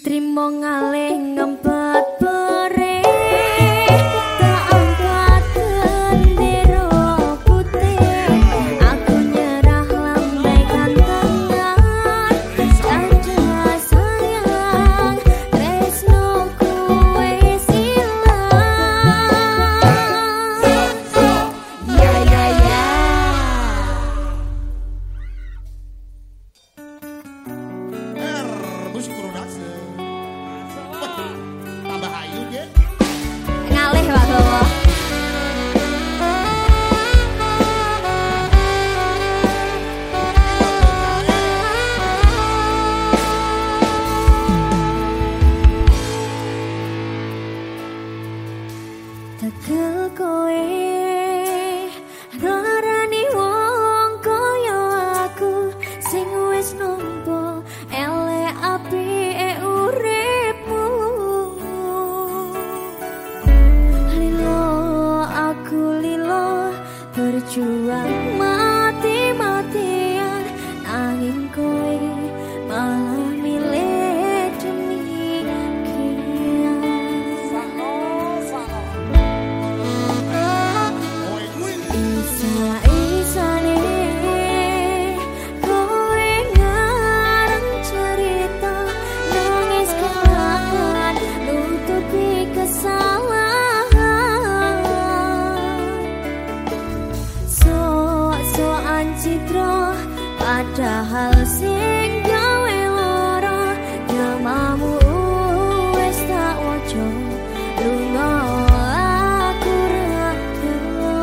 Trimo ngalih ngempet pere tak angkat bendera putih. Aku nyerah lambaikan tangan, saja sayang tresnoku wis ilang. Ya Bus production. Tambah ayu dia. ngalih Pak Gowo. Tegel kowe ngarani wong kaya aku sing wis nampa elek apike uripmu. Lilo aku lilo berjuang mati-matian nanging kowe malah milih demikian. Isa-isane kowe ngarang cerita nangis kelangan nutupi kesalahan. Sok-sokan citra padahal sing gawe lara nyamamu wis tak waca lunga aku ra telo.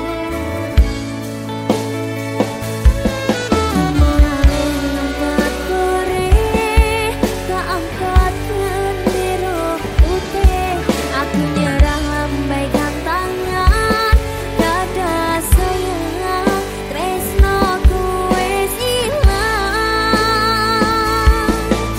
Aku nyerah lambaikan tangan, dada sayang tresnoku wis ilang.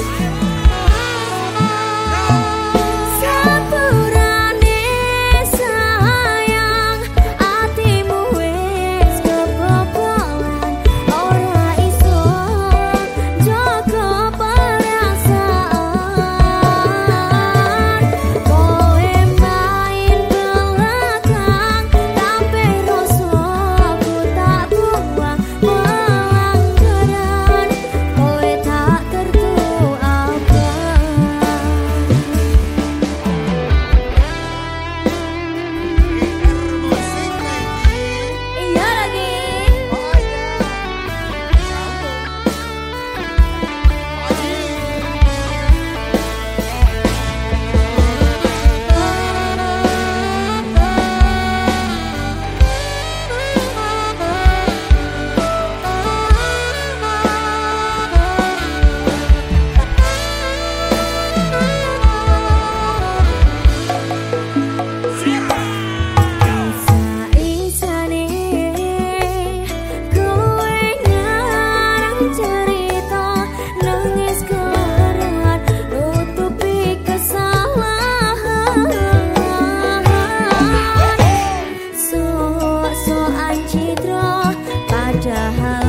Sepurane sayang atimu wis kebobolan, ora iso jaga perasaan. Kowe main belakang tapi rasaku tak buang pelanggaran. Kowe tak tertutup Musik lagi. iya lagi. Oh iya. Isa-isane kowe ngarang cerita nangis keran nutupi kesalahan. Sok-sokan citra padahal